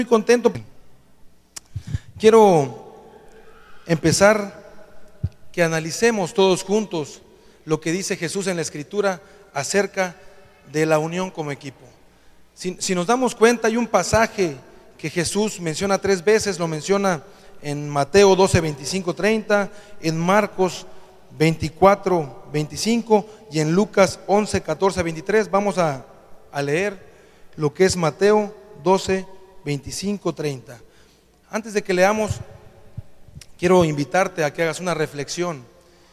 Muy contento. Quiero empezar que analicemos todos juntos lo que dice Jesús en la Escritura acerca de la unión como equipo. Si nos damos cuenta, hay un pasaje que Jesús menciona 3 veces, lo menciona en Mateo 12, 25, 30, en Marcos 24, 25 y en Lucas 11, 14, 23. Vamos a leer lo que es Mateo 12, 25, 30. Antes de que leamos, quiero invitarte a que hagas una reflexión.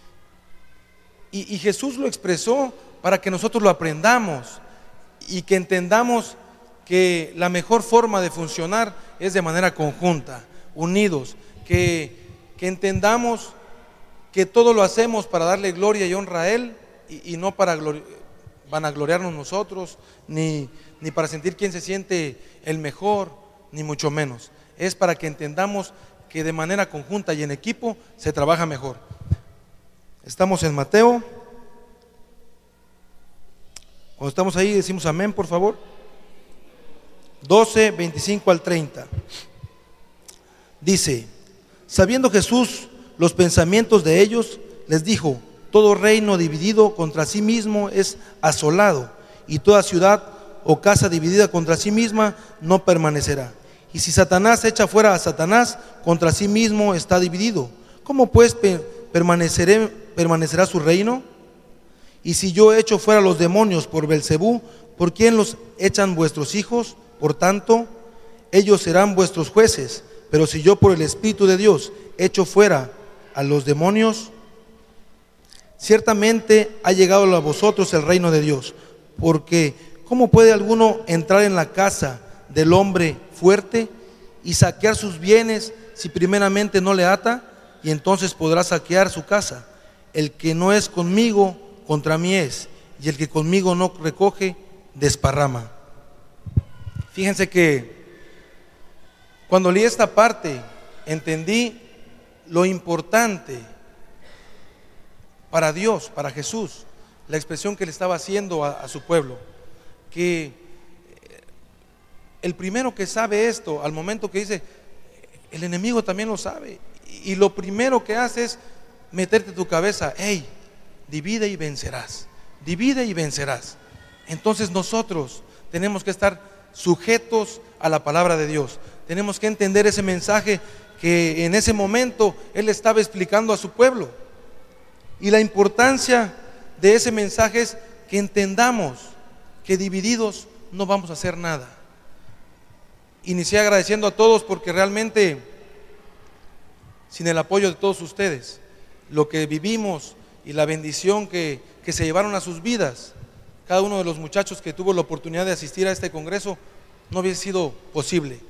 Y Jesús lo expresó para que nosotros lo aprendamos y que entendamos que la mejor forma de funcionar es de manera conjunta, unidos, que entendamos que todo lo hacemos para darle gloria y honra a Él y no para vanagloriarnos nosotros, ni para sentir quién se siente el mejor, ni mucho menos. Es para que entendamos que de manera conjunta y en equipo se trabaja mejor. Estamos en Mateo. Cuando estamos ahí decimos amén, por favor. 12, 25 al 30. Dice: sabiendo Jesús los pensamientos de ellos, les dijo: todo reino dividido contra sí mismo es asolado, y toda ciudad o casa dividida contra sí misma no permanecerá. Y si Satanás echa fuera a Satanás, contra sí mismo está dividido. ¿Cómo pues permanecerá su reino? Y si yo echo fuera los demonios por Belcebú, ¿por quién los echan vuestros hijos? Por tanto, ellos serán vuestros jueces. Pero si yo por el Espíritu de Dios echo fuera a los demonios, ciertamente ha llegado a vosotros el reino de Dios. Porque ¿cómo puede alguno entrar en la casa del hombre fuerte y saquear sus bienes si primeramente no le ata? Y entonces podrá saquear su casa. El que no es conmigo, contra mí es, y el que conmigo no recoge, desparrama. Fíjense que cuando leí esta parte, entendí lo importante para Dios, para Jesús, la expresión que le estaba haciendo a su pueblo, que el primero que sabe esto, al momento que dice, el enemigo también lo sabe, y lo primero que hace es meterte en tu cabeza: hey, divide y vencerás, divide y vencerás. Entonces nosotros tenemos que estar sujetos a la palabra de Dios, tenemos que entender ese mensaje que en ese momento Él estaba explicando a su pueblo, y la importancia de ese mensaje es que entendamos que divididos no vamos a hacer nada. Inicié agradeciendo a todos porque realmente sin el apoyo de todos ustedes, lo que vivimos y la bendición que se llevaron a sus vidas, cada uno de los muchachos que tuvo la oportunidad de asistir a este congreso, no hubiese sido posible.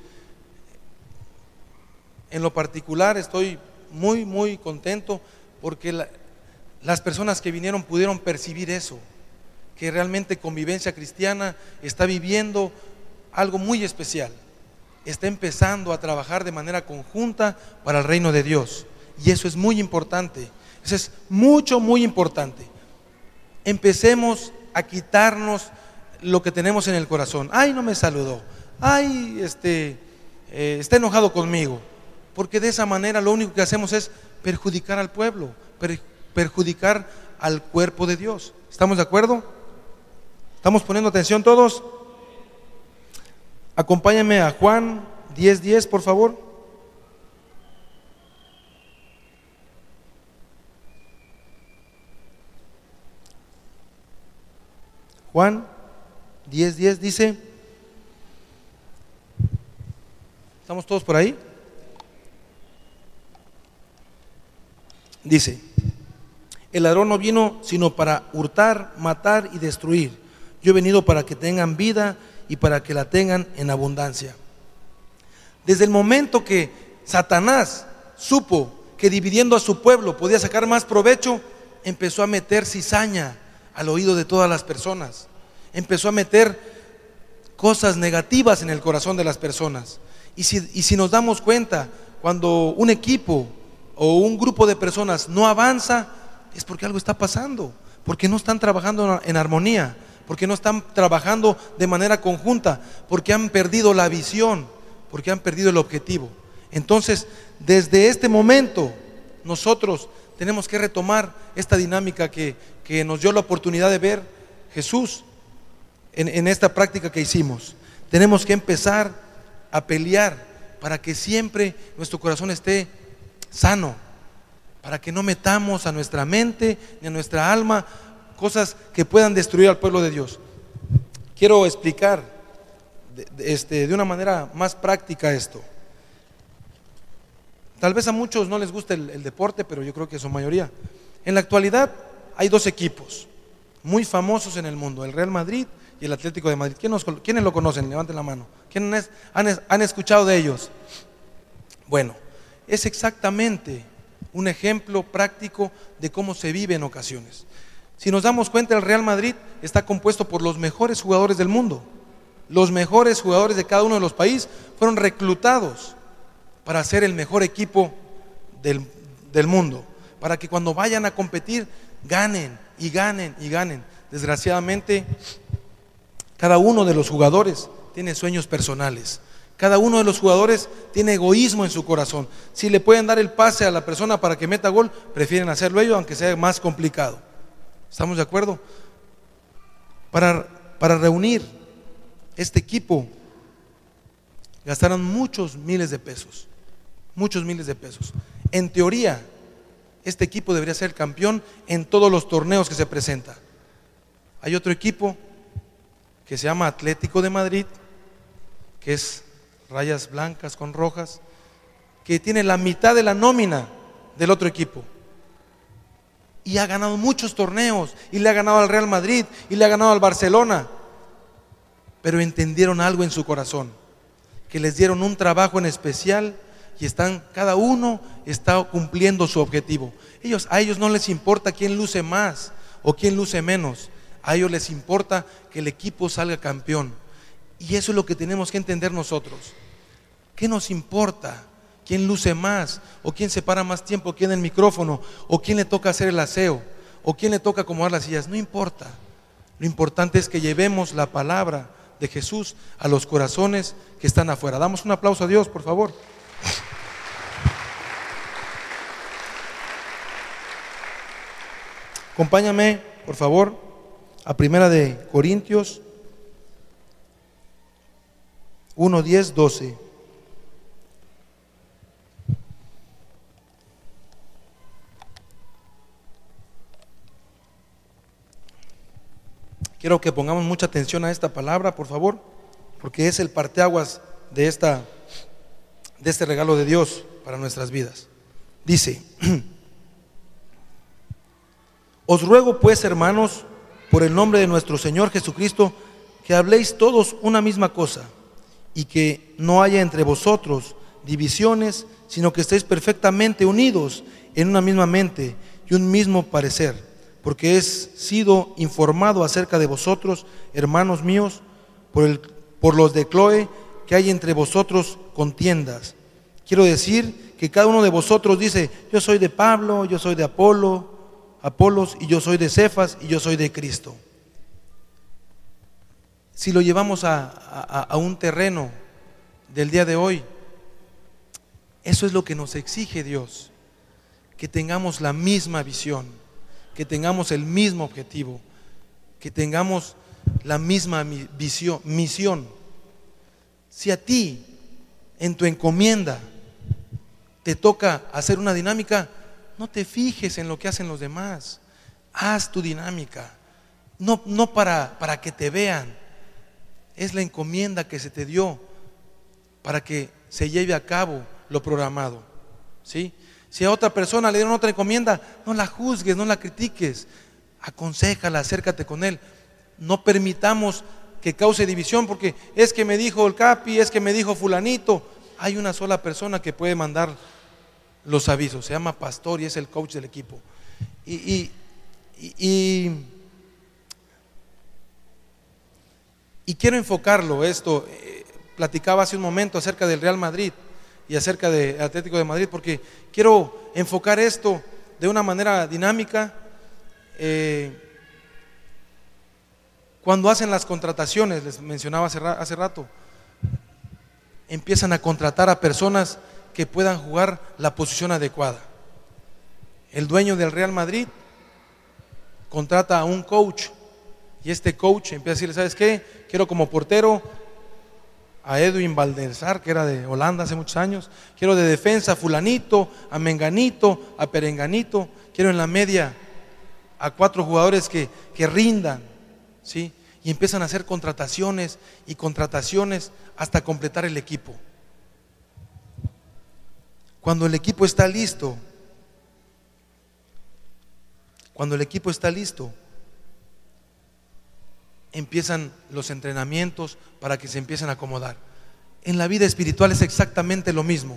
En lo particular estoy muy contento porque las personas que vinieron pudieron percibir eso, que realmente Convivencia Cristiana está viviendo algo muy especial, está empezando a trabajar de manera conjunta para el reino de Dios, y eso es muy importante. Eso es muy importante. Empecemos a quitarnos lo que tenemos en el corazón. Ay, no me saludó. Ay, está enojado conmigo. Porque de esa manera lo único que hacemos es perjudicar al pueblo, perjudicar al cuerpo de Dios. ¿Estamos de acuerdo? ¿Estamos poniendo atención todos? Acompáñame a Juan 10:10, por favor. Juan 10:10 dice, ¿estamos todos por ahí? Dice: el ladrón no vino sino para hurtar, matar y destruir. Yo he venido para que tengan vida y para que la tengan en abundancia. Desde el momento que Satanás supo que dividiendo a su pueblo podía sacar más provecho, empezó a meter cizaña al oído de todas las personas, empezó a meter cosas negativas en el corazón de las personas. Y si nos damos cuenta, cuando un equipo o un grupo de personas no avanza, es porque algo está pasando, porque no están trabajando en armonía, porque no están trabajando de manera conjunta, porque han perdido la visión. porque han perdido el objetivo. Entonces, desde este momento, nosotros tenemos que retomar esta dinámica que nos dio la oportunidad de ver Jesús en esta práctica que hicimos. Tenemos que empezar a pelear para que siempre nuestro corazón esté sano, para que no metamos a nuestra mente ni a nuestra alma cosas que puedan destruir al pueblo de Dios. Quiero explicar de una manera más práctica esto. Tal vez a muchos no les guste el deporte, pero yo creo que su mayoría. En la actualidad hay dos equipos muy famosos en el mundo, el Real Madrid y el Atlético de Madrid. ¿Quiénes lo conocen? Levanten la mano. ¿Quiénes han escuchado de ellos? Bueno, es exactamente un ejemplo práctico de cómo se vive en ocasiones. Si nos damos cuenta, el Real Madrid está compuesto por los mejores jugadores del mundo. Los mejores jugadores de cada uno de los países fueron reclutados para ser el mejor equipo del mundo, para que cuando vayan a competir ganen y ganen y ganen. Desgraciadamente, cada uno de los jugadores tiene sueños personales. Cada uno de los jugadores tiene egoísmo en su corazón. Si le pueden dar el pase a la persona para que meta gol, prefieren hacerlo ellos, aunque sea más complicado. ¿Estamos de acuerdo? Para reunir este equipo gastaron muchos miles de pesos. Muchos miles de pesos. En teoría, este equipo debería ser campeón en todos los torneos que se presenta. Hay otro equipo que se llama Atlético de Madrid, que es rayas blancas con rojas, que tiene la mitad de la nómina del otro equipo. Y ha ganado muchos torneos, y le ha ganado al Real Madrid, y le ha ganado al Barcelona. Pero entendieron algo en su corazón, que les dieron un trabajo en especial y cada uno está cumpliendo su objetivo. A ellos no les importa quién luce más o quién luce menos. A ellos les importa que el equipo salga campeón. Y eso es lo que tenemos que entender nosotros. ¿Qué nos importa? ¿Quién luce más? ¿O quién se para más tiempo aquí en el micrófono? ¿O quién le toca hacer el aseo? ¿O quién le toca acomodar las sillas? No importa. Lo importante es que llevemos la palabra de Jesús a los corazones que están afuera. Damos un aplauso a Dios, por favor. Acompáñame, por favor, a 1 Corintios 1, 10, 12. Quiero que pongamos mucha atención a esta palabra, por favor, porque es el parteaguas de este regalo de Dios para nuestras vidas. Dice: os ruego pues, hermanos, por el nombre de nuestro Señor Jesucristo, que habléis todos una misma cosa, y que no haya entre vosotros divisiones, sino que estéis perfectamente unidos en una misma mente y un mismo parecer. Porque he sido informado acerca de vosotros, hermanos míos, por los de Cloé, que hay entre vosotros contiendas. Quiero decir que cada uno de vosotros dice: yo soy de Pablo, yo soy de Apolos, y yo soy de Cefas, y yo soy de Cristo. Si lo llevamos a un terreno del día de hoy, eso es lo que nos exige Dios, que tengamos la misma visión, que tengamos el mismo objetivo, que tengamos la misma misión. Si a ti en tu encomienda te toca hacer una dinámica, no te fijes en lo que hacen los demás. Haz tu dinámica, no para que te vean. Es la encomienda que se te dio para que se lleve a cabo lo programado, ¿sí? Si a otra persona le dieron otra encomienda, no la juzgues, no la critiques, aconséjala, acércate con él. No permitamos que cause división, porque es que me dijo el Capi, es que me dijo fulanito. Hay una sola persona que puede mandar los avisos, se llama pastor y es el coach del equipo. Y quiero enfocarlo esto. Platicaba hace un momento acerca del Real Madrid y acerca del Atlético de Madrid, porque quiero enfocar esto de una manera dinámica. Cuando hacen las contrataciones, les mencionaba hace rato, empiezan a contratar a personas que puedan jugar la posición adecuada. El dueño del Real Madrid contrata a un coach y este coach empieza a decirle: ¿sabes qué? Quiero como portero a Edwin van der Sar, que era de Holanda hace muchos años. Quiero de defensa a fulanito, a menganito, a perenganito. Quiero en la media a 4 jugadores que rindan, ¿sí? Y empiezan a hacer contrataciones y contrataciones hasta completar el equipo. Cuando el equipo está listo, empiezan los entrenamientos para que se empiecen a acomodar. En la vida espiritual es exactamente lo mismo.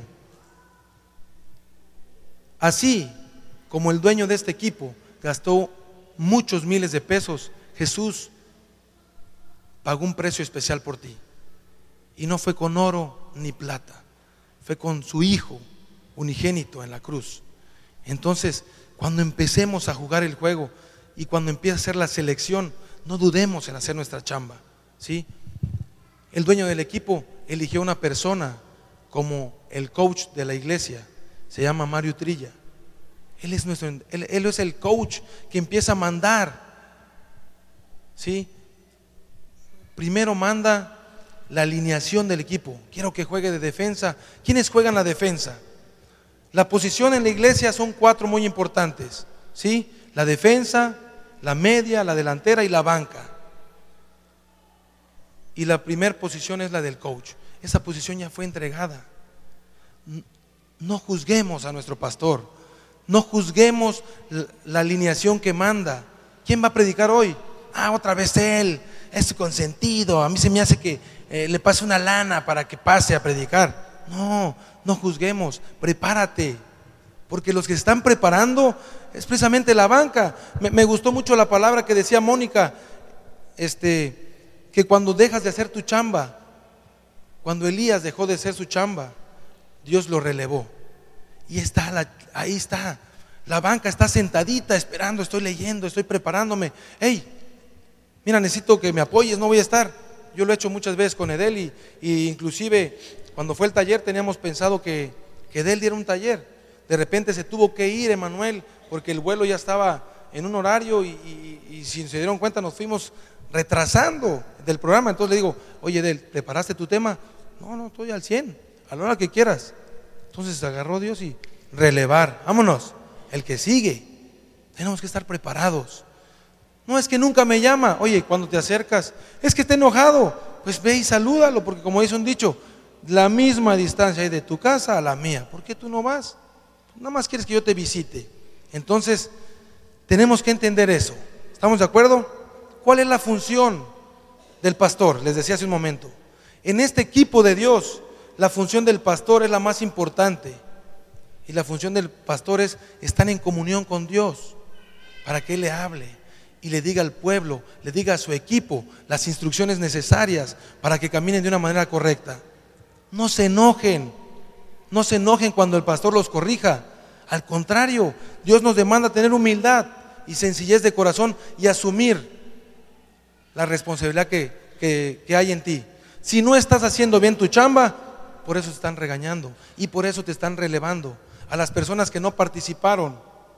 Así como el dueño de este equipo gastó muchos miles de pesos, Jesús pagó un precio especial por ti. Y no fue con oro ni plata, fue con su Hijo unigénito en la cruz. Entonces, cuando empecemos a jugar el juego y cuando empiece a hacer la selección, no dudemos en hacer nuestra chamba, ¿sí? El dueño del equipo eligió una persona como el coach de la iglesia, se llama Mario Trilla. Él es el coach que empieza a mandar, ¿sí? Primero manda la alineación del equipo. Quiero que juegue de defensa. ¿Quiénes juegan la defensa? La posición en la iglesia son 4 muy importantes, ¿sí? La defensa, la media, la delantera y la banca. Y la primera posición es la del coach. Esa posición ya fue entregada. No juzguemos a nuestro pastor, no juzguemos la alineación que manda. ¿Quién va a predicar hoy? Otra vez él, es consentido. A mí se me hace que le pase una lana para que pase a predicar. No juzguemos, prepárate, porque los que se están preparando es precisamente la banca. Me gustó mucho la palabra que decía Mónica, que cuando dejas de hacer tu chamba, cuando Elías dejó de hacer su chamba, Dios lo relevó. Y ahí está, la banca está sentadita esperando, estoy leyendo, estoy preparándome. Hey, mira, necesito que me apoyes, no voy a estar. Yo lo he hecho muchas veces con Edel y inclusive cuando fue el taller teníamos pensado que Edel diera un taller. De repente se tuvo que ir Emanuel porque el vuelo ya estaba en un horario y si se dieron cuenta nos fuimos retrasando del programa. Entonces le digo: oye Edel, ¿preparaste tu tema? No, estoy al 100, a la hora que quieras. Entonces se agarró Dios y relevar, vámonos, el que sigue. Tenemos que estar preparados. No es que nunca me llama. Oye, cuando te acercas, es que está enojado, pues ve y salúdalo, porque como dice un dicho, la misma distancia hay de tu casa a la mía. ¿Por qué tú no vas? Nada más quieres que yo te visite. Entonces tenemos que entender eso. ¿Estamos de acuerdo? ¿Cuál es la función del pastor? Les decía hace un momento, en este equipo de Dios, la función del pastor es la más importante. Y la función del pastor es estar en comunión con Dios, para que Él le hable y le diga al pueblo, le diga a su equipo las instrucciones necesarias para que caminen de una manera correcta. No se enojen cuando el pastor los corrija. Al contrario, Dios nos demanda tener humildad y sencillez de corazón y asumir la responsabilidad que hay en ti. Si no estás haciendo bien tu chamba, por eso te están regañando y por eso te están relevando. A las personas que no participaron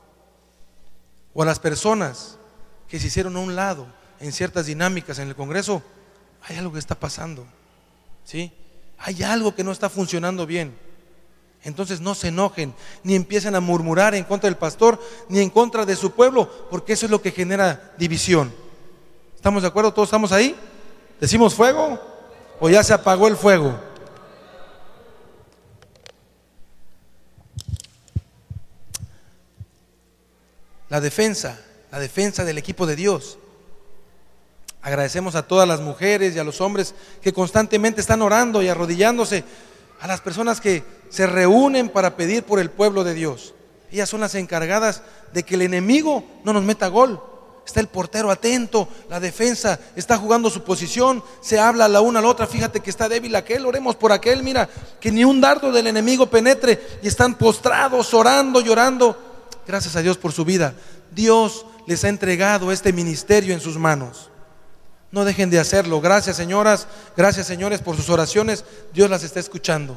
o a las personas que se hicieron a un lado en ciertas dinámicas en el Congreso, hay algo que está pasando, ¿sí? Hay algo que no está funcionando bien. Entonces no se enojen, ni empiecen a murmurar en contra del pastor, ni en contra de su pueblo, porque eso es lo que genera división. ¿Estamos de acuerdo? ¿Todos estamos ahí? ¿Decimos fuego o ya se apagó el fuego? La defensa del equipo de Dios. Agradecemos a todas las mujeres y a los hombres que constantemente están orando y arrodillándose, a las personas que se reúnen para pedir por el pueblo de Dios. Ellas son las encargadas de que el enemigo no nos meta gol. Está el portero atento, la defensa está jugando su posición, se habla la una a la otra: fíjate que está débil aquel, oremos por aquel, mira, que ni un dardo del enemigo penetre, y están postrados, orando, llorando. Gracias a Dios por su vida. Dios les ha entregado este ministerio en sus manos. No dejen de hacerlo. Gracias, señoras, gracias, señores, por sus oraciones. Dios las está escuchando.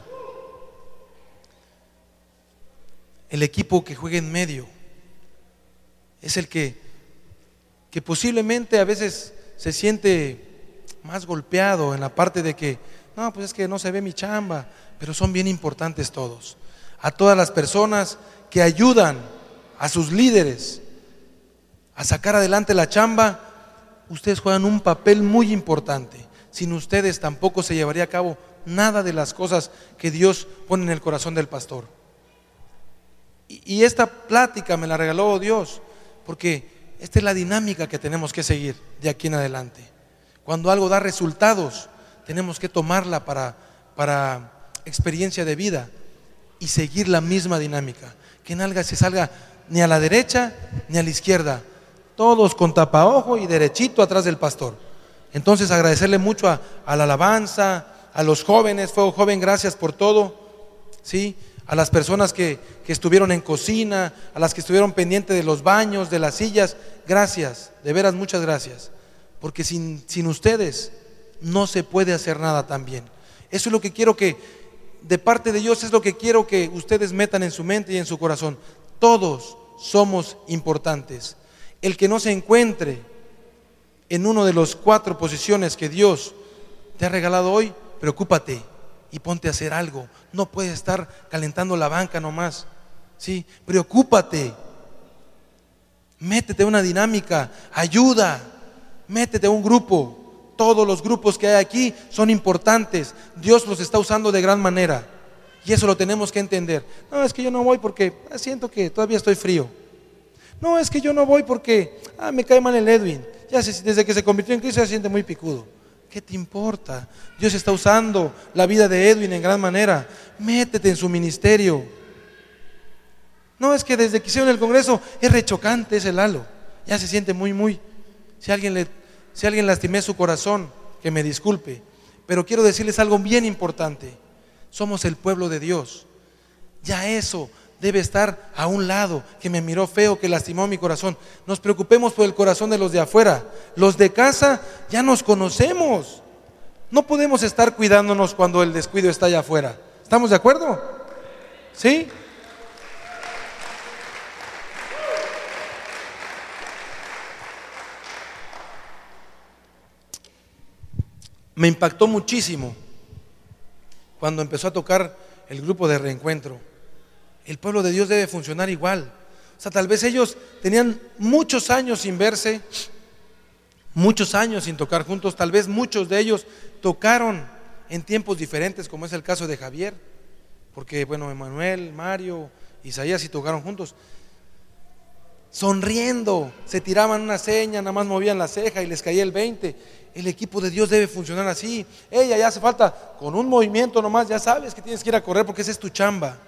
El equipo que juega en medio es el que posiblemente a veces se siente más golpeado en la parte de que no, pues es que no se ve mi chamba, pero son bien importantes todos. A todas las personas que ayudan a sus líderes a sacar adelante la chamba, ustedes juegan un papel muy importante. Sin ustedes tampoco se llevaría a cabo nada de las cosas que Dios pone en el corazón del pastor. Y esta plática me la regaló Dios, porque esta es la dinámica que tenemos que seguir de aquí en adelante. Cuando algo da resultados, tenemos que tomarla para experiencia de vida y seguir la misma dinámica. Que nadie se salga ni a la derecha ni a la izquierda, todos con tapaojo y derechito atrás del pastor. Entonces agradecerle mucho a la alabanza, a los jóvenes, Fuego Joven, gracias por todo, ¿sí? A las personas que estuvieron en cocina, a las que estuvieron pendientes de los baños, de las sillas, gracias, de veras muchas gracias, porque sin ustedes no se puede hacer nada también. Eso es lo que quiero que, de parte de Dios, es lo que quiero que ustedes metan en su mente y en su corazón. Todos somos importantes. El que no se encuentre en uno de los 4 posiciones que Dios te ha regalado hoy, preocúpate y ponte a hacer algo. No puedes estar calentando la banca nomás, ¿sí? Preocúpate, métete a una dinámica, ayuda, métete a un grupo. Todos los grupos que hay aquí son importantes. Dios los está usando de gran manera y eso lo tenemos que entender. No, es que yo no voy porque siento que todavía estoy frío. No, es que yo no voy porque me cae mal el Edwin. Desde que se convirtió en Cristo se siente muy picudo. ¿Qué te importa? Dios está usando la vida de Edwin en gran manera. Métete en su ministerio. No, es que desde que hicieron el congreso es rechocante ese Lalo. Ya se siente muy. Si alguien lastimé su corazón, que me disculpe. Pero quiero decirles algo bien importante. Somos el pueblo de Dios. Ya eso debe estar a un lado. Que me miró feo, que lastimó mi corazón. Nos preocupemos por el corazón de los de afuera. Los de casa ya nos conocemos. No podemos estar cuidándonos cuando el descuido está allá afuera. ¿Estamos de acuerdo? ¿Sí? Me impactó muchísimo cuando empezó a tocar el grupo de reencuentro. El pueblo de Dios debe funcionar igual. O sea, tal vez ellos tenían muchos años sin verse, muchos años sin tocar juntos. Tal vez muchos de ellos tocaron en tiempos diferentes, como es el caso de Javier, porque bueno, Emanuel, Mario, Isaías sí tocaron juntos. Sonriendo, se tiraban una seña, nada más movían la ceja y les caía el 20. El equipo de Dios debe funcionar así. Ya hace falta, con un movimiento nomás, ya sabes que tienes que ir a correr porque esa es tu chamba.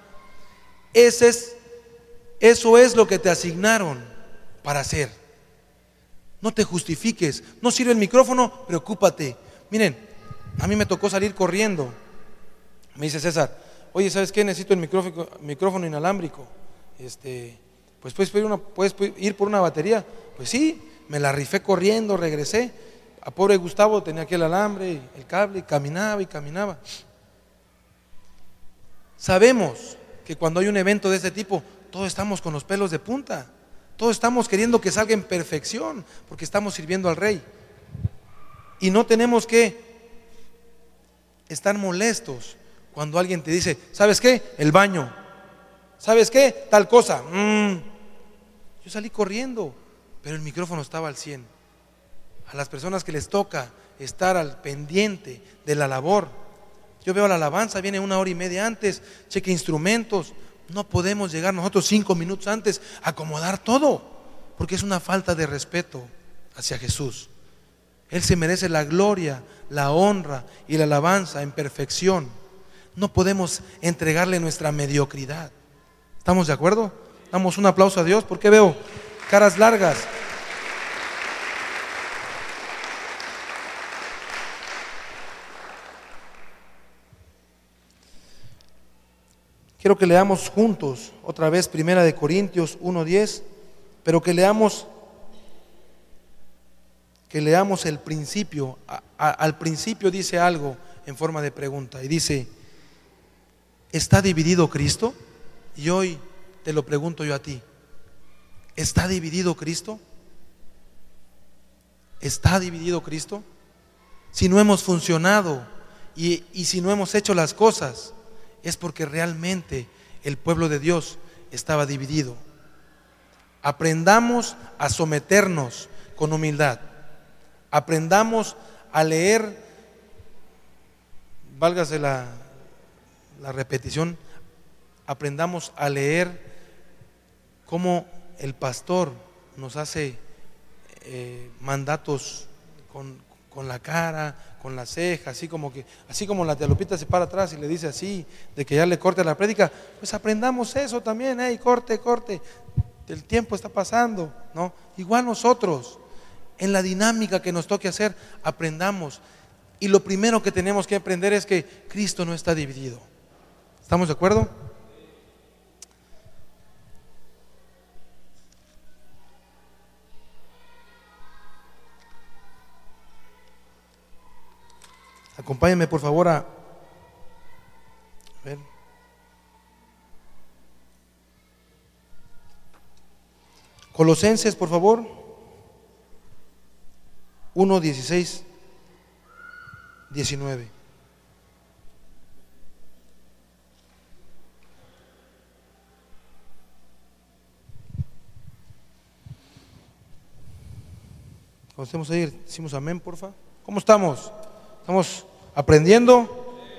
Eso es lo que te asignaron para hacer. No te justifiques. No sirve el micrófono, preocúpate. Miren, a mí me tocó salir corriendo. Me dice César, oye, ¿sabes qué? Necesito el micrófono inalámbrico. Pues puedes ir por una batería. Pues sí, me la rifé corriendo, regresé. A pobre Gustavo tenía aquí el alambre, el cable, y caminaba. Sabemos que cuando hay un evento de este tipo, todos estamos con los pelos de punta, todos estamos queriendo que salga en perfección, porque estamos sirviendo al Rey. Y no tenemos que estar molestos cuando alguien te dice, ¿sabes qué? El baño. ¿Sabes qué? Tal cosa. Yo salí corriendo, pero el micrófono estaba al 100. A las personas que les toca estar al pendiente de la labor, yo veo la alabanza, viene 1 hora y media antes, cheque instrumentos. No podemos llegar nosotros 5 minutos antes a acomodar todo, porque es una falta de respeto hacia Jesús. Él se merece la gloria, la honra y la alabanza en perfección. No podemos entregarle nuestra mediocridad. ¿Estamos de acuerdo? Damos un aplauso a Dios, porque veo caras largas. Quiero que leamos juntos otra vez 1 Corintios 1:10, pero que leamos que leamos el principio. Al principio dice algo en forma de pregunta y dice: ¿está dividido Cristo? Y hoy te lo pregunto yo a ti: ¿está dividido Cristo? ¿Está dividido Cristo? Si no hemos funcionado y si no hemos hecho las cosas, es porque realmente el pueblo de Dios estaba dividido. Aprendamos a someternos con humildad. Aprendamos a leer, válgase la repetición, aprendamos a leer cómo el pastor nos hace mandatos con la cara, con la ceja, así como la tía Lupita se para atrás y le dice así, de que ya le corte la prédica. Pues aprendamos eso también, corte, el tiempo está pasando, ¿no? Igual nosotros, en la dinámica que nos toque hacer, aprendamos. Y lo primero que tenemos que aprender es que Cristo no está dividido. ¿Estamos de acuerdo? Acompáñenme por favor a ver. Colosenses, por favor, 1:16, 19. Cuando estemos ahí, decimos amén, porfa. ¿Cómo estamos? ¿Estamos aprendiendo?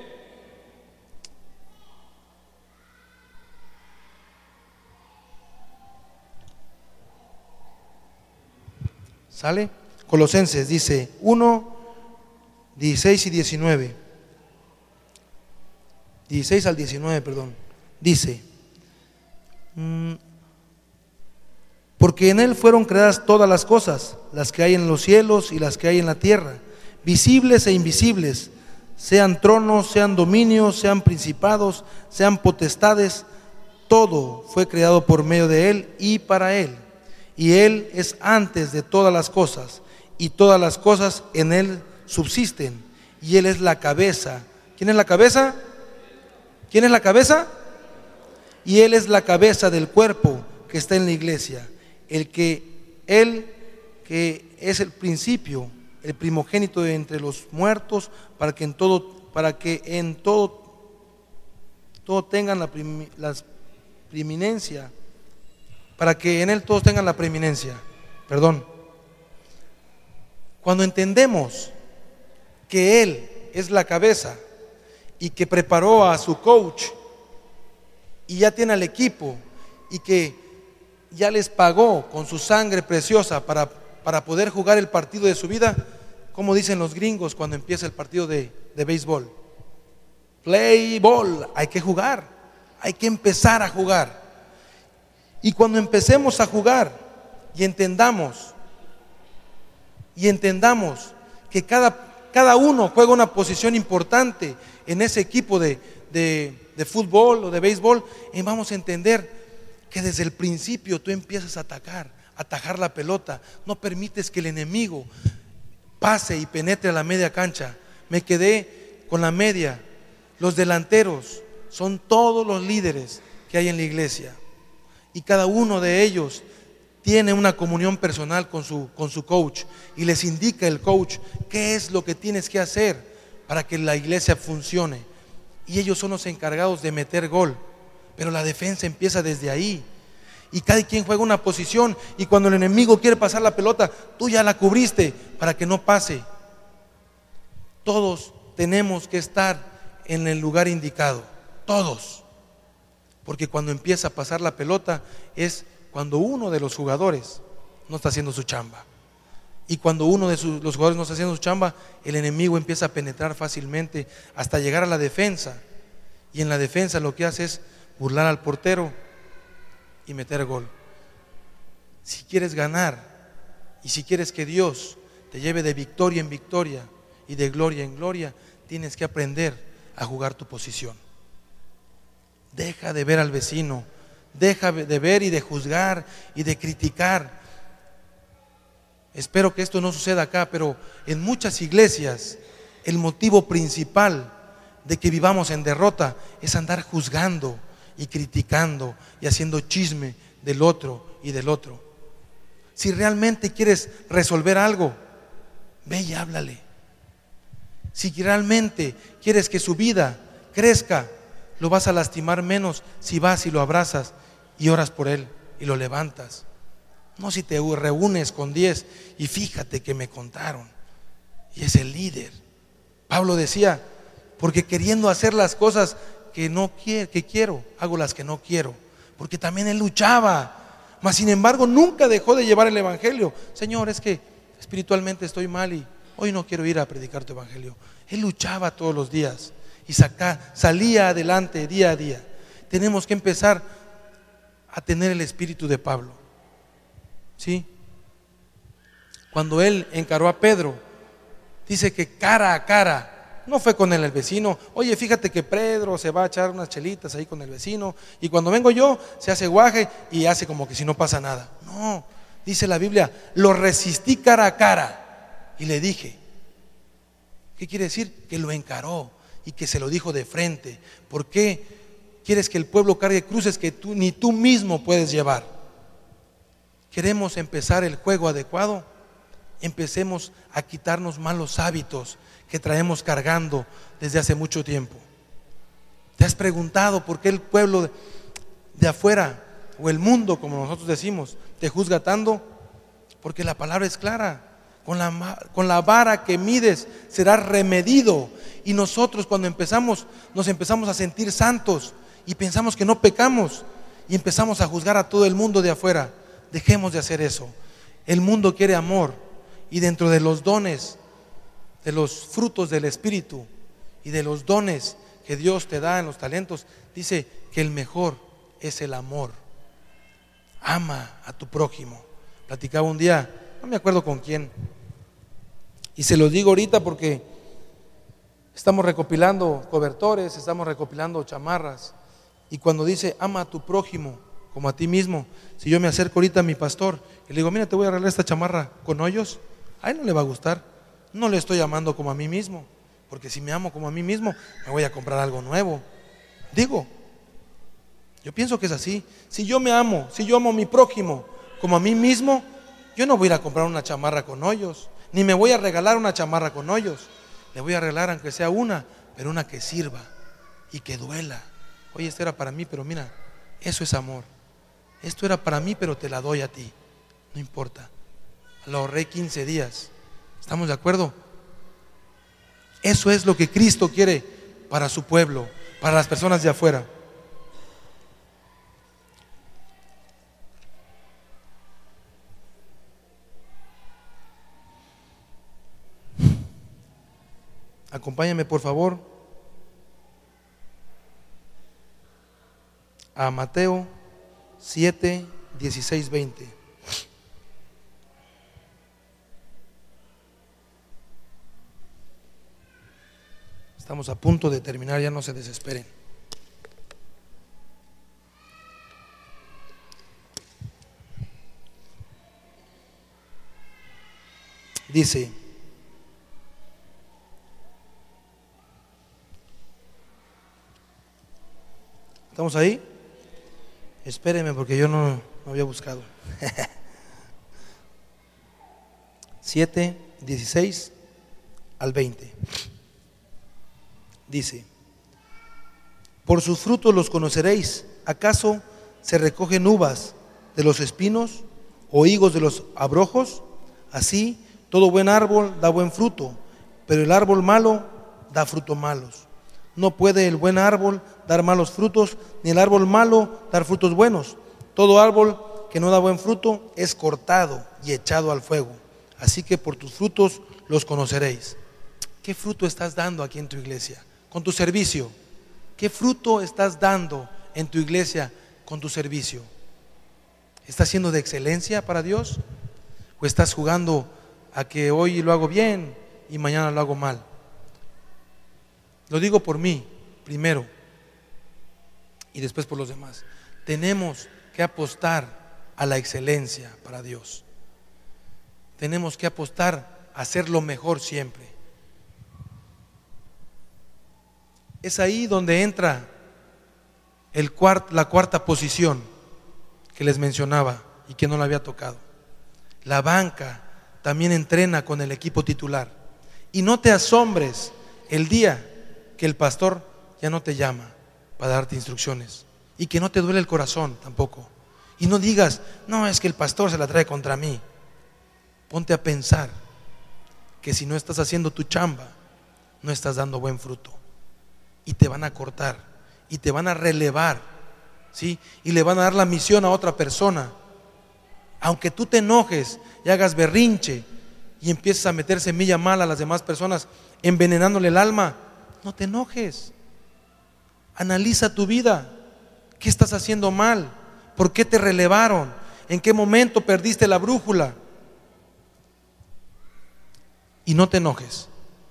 ¿Sale? Colosenses dice 1:16 y 19. 16 al 19, perdón. Dice: porque en Él fueron creadas todas las cosas, las que hay en los cielos y las que hay en la tierra, visibles e invisibles, sean tronos, sean dominios, sean principados, sean potestades. Todo fue creado por medio de Él y para Él. Y Él es antes de todas las cosas, y todas las cosas en Él subsisten, y Él es la cabeza. ¿Quién es la cabeza? ¿Quién es la cabeza? Y Él es la cabeza del cuerpo que está en la iglesia. Él que es el principio, el primogénito de entre los muertos, para que en todo tengan la preeminencia. Para que en Él todos tengan la preeminencia. Perdón. Cuando entendemos que Él es la cabeza y que preparó a su coach y ya tiene al equipo y que ya les pagó con su sangre preciosa para poder jugar el partido de su vida, como dicen los gringos cuando empieza el partido de béisbol: play ball, hay que jugar, hay que empezar a jugar. Y cuando empecemos a jugar y entendamos que cada uno juega una posición importante en ese equipo de fútbol o de béisbol, vamos a entender que desde el principio tú empiezas a atajar la pelota, no permites que el enemigo pase y penetre a la media cancha. Me quedé con la media. Los delanteros son todos los líderes que hay en la iglesia. Y cada uno de ellos tiene una comunión personal con su coach, y les indica el coach qué es lo que tienes que hacer para que la iglesia funcione. Y ellos son los encargados de meter gol, pero la defensa empieza desde ahí. Y cada quien juega una posición, y cuando el enemigo quiere pasar la pelota, tú ya la cubriste para que no pase. Todos tenemos que estar en el lugar indicado, todos. Porque cuando empieza a pasar la pelota es cuando uno de los jugadores no está haciendo su chamba. Y cuando uno de los jugadores no está haciendo su chamba, el enemigo empieza a penetrar fácilmente hasta llegar a la defensa. Y en la defensa lo que hace es burlar al portero y meter gol. Si quieres ganar y si quieres que Dios te lleve de victoria en victoria y de gloria en gloria, tienes que aprender a jugar tu posición. Deja de ver al vecino, deja de ver y de juzgar y de criticar. Espero que esto no suceda acá, pero en muchas iglesias el motivo principal de que vivamos en derrota es andar juzgando y criticando y haciendo chisme del otro y del otro. Si realmente quieres resolver algo, ve y háblale. Si realmente quieres que su vida crezca, lo vas a lastimar menos si vas y lo abrazas y oras por él y lo levantas. No si te reúnes con 10 y fíjate que me contaron y es el líder. Pablo decía, porque queriendo hacer las cosas que quiero, hago las que no quiero. Porque también él luchaba, mas sin embargo nunca dejó de llevar el evangelio. Señor, es que espiritualmente estoy mal y hoy no quiero ir a predicar tu evangelio. Él luchaba todos los días y salía adelante día a día. Tenemos que empezar a tener el espíritu de Pablo. ¿Sí? Cuando él encaró a Pedro, dice que cara a cara, no fue con el vecino. Oye, fíjate que Pedro se va a echar unas chelitas ahí con el vecino y cuando vengo yo se hace guaje y hace como que si no pasa nada. No, dice la Biblia, lo resistí cara a cara y le dije. ¿Qué quiere decir? Que lo encaró y que se lo dijo de frente. ¿Por qué quieres que el pueblo cargue cruces que ni tú mismo puedes llevar? ¿Queremos empezar el juego adecuado? Empecemos a quitarnos malos hábitos que traemos cargando desde hace mucho tiempo. ¿Te has preguntado por qué el pueblo de afuera o el mundo, como nosotros decimos, te juzga tanto? Porque la palabra es clara. Con la vara que mides serás remedido. Y nosotros cuando nos empezamos a sentir santos y pensamos que no pecamos y empezamos a juzgar a todo el mundo de afuera. Dejemos de hacer eso. El mundo quiere amor y dentro de los dones, de los frutos del Espíritu y de los dones que Dios te da en los talentos, dice que el mejor es el amor. Ama a tu prójimo. Platicaba un día, no me acuerdo con quién, y se los digo ahorita porque estamos recopilando cobertores, estamos recopilando chamarras, y cuando dice ama a tu prójimo como a ti mismo, si yo me acerco ahorita a mi pastor y le digo, mira, te voy a arreglar esta chamarra con hoyos, a él no le va a gustar. No le estoy amando como a mí mismo, porque si me amo como a mí mismo, me voy a comprar algo nuevo. Digo, yo pienso que es así. Si yo me amo, si yo amo a mi prójimo como a mí mismo, yo no voy a ir a comprar una chamarra con hoyos, ni me voy a regalar una chamarra con hoyos. Le voy a regalar aunque sea una, pero una que sirva y que duela. Oye, esto era para mí, pero mira, eso es amor. Esto era para mí, pero te la doy a ti. No importa. Lo ahorré 15 días. ¿Estamos de acuerdo? Eso es lo que Cristo quiere para su pueblo, para las personas de afuera. Acompáñame por favor a Mateo 7, 16, 20. Estamos a punto de terminar, ya no se desesperen. Dice, ¿estamos ahí? Espérenme porque yo no había buscado. 7, 16 al 20. Dice, por sus frutos los conoceréis. ¿Acaso se recogen uvas de los espinos o higos de los abrojos? Así, todo buen árbol da buen fruto, pero el árbol malo da frutos malos. No puede el buen árbol dar malos frutos, ni el árbol malo dar frutos buenos. Todo árbol que no da buen fruto es cortado y echado al fuego. Así que por tus frutos los conoceréis. ¿Qué fruto estás dando aquí en tu iglesia? Con tu servicio. ¿Qué fruto estás dando en tu iglesia con tu servicio? ¿Estás siendo de excelencia para Dios? ¿O estás jugando a que hoy lo hago bien y mañana lo hago mal? Lo digo por mí primero y después por los demás. Tenemos que apostar a la excelencia para Dios. tenemos que apostar a hacer lo mejor siempre. Es ahí donde entra la cuarta posición que les mencionaba y que no la había tocado. La banca también entrena con el equipo titular. Y no te asombres el día que el pastor ya no te llama para darte instrucciones, y que no te duele el corazón tampoco. Y no digas, no, es que el pastor se la trae contra mí. Ponte a pensar que si no estás haciendo tu chamba, no estás dando buen fruto, y te van a cortar y te van a relevar, ¿sí? Y le van a dar la misión a otra persona. Aunque tú te enojes y hagas berrinche y empieces a meter semilla mala a las demás personas, envenenándole el alma, no te enojes. Analiza tu vida. ¿Qué estás haciendo mal? ¿Por qué te relevaron? ¿En qué momento perdiste la brújula? Y no te enojes.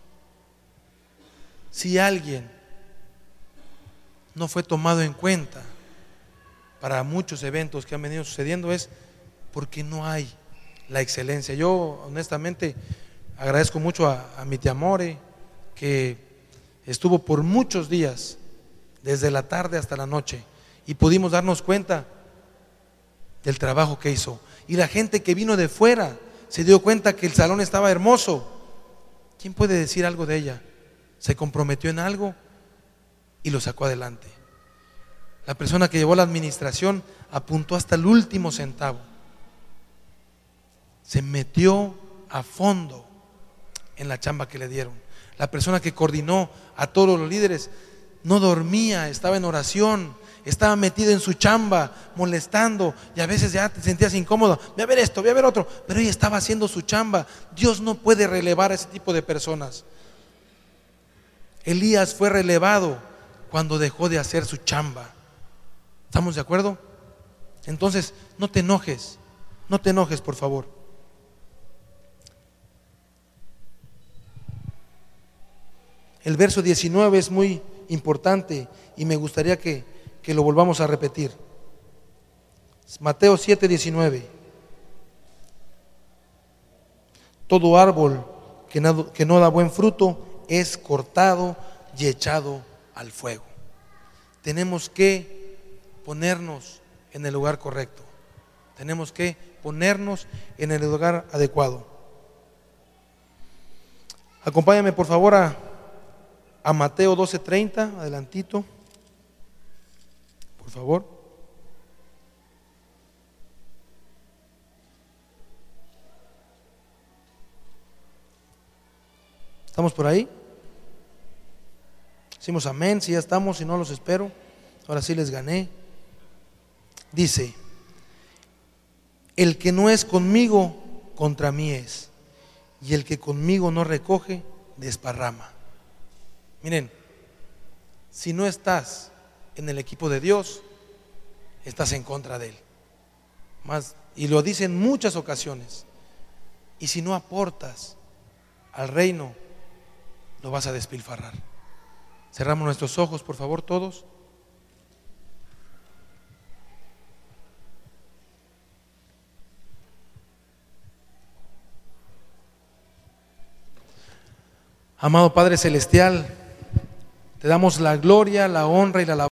Si alguien no fue tomado en cuenta para muchos eventos que han venido sucediendo, es porque no hay la excelencia. Yo honestamente agradezco mucho a mi tía More, que estuvo por muchos días, desde la tarde hasta la noche, y pudimos darnos cuenta del trabajo que hizo. Y la gente que vino de fuera se dio cuenta que el salón estaba hermoso. ¿Quién puede decir algo de ella? Se comprometió en algo y lo sacó adelante. La persona que llevó la administración apuntó hasta el último centavo. Se metió a fondo en la chamba que le dieron. La persona que coordinó a todos los líderes no dormía, estaba en oración, estaba metido en su chamba, molestando, y a veces ya te sentías incómodo. Voy a ver esto, voy a ver otro, pero ella estaba haciendo su chamba. Dios no puede relevar a ese tipo de personas. Elías fue relevado cuando dejó de hacer su chamba. ¿Estamos de acuerdo? Entonces, no te enojes, por favor. El verso 19 es muy importante y me gustaría que lo volvamos a repetir. Mateo 7:19. Todo árbol que no da buen fruto es cortado y echado al fuego. Tenemos que ponernos en el lugar correcto. Tenemos que ponernos en el lugar adecuado. Acompáñame por favor a Mateo 12:30, adelantito, por favor. ¿Estamos por ahí? Decimos amén, si ya estamos, si no los espero. Ahora sí les gané. Dice: el que no es conmigo, contra mí es, y el que conmigo no recoge, desparrama. Miren, si no estás en el equipo de Dios, estás en contra de Él. Y lo dice en muchas ocasiones. Y si no aportas al reino, lo vas a despilfarrar. Cerramos nuestros ojos, por favor, todos. Amado Padre Celestial, te damos la gloria, la honra y la alabanza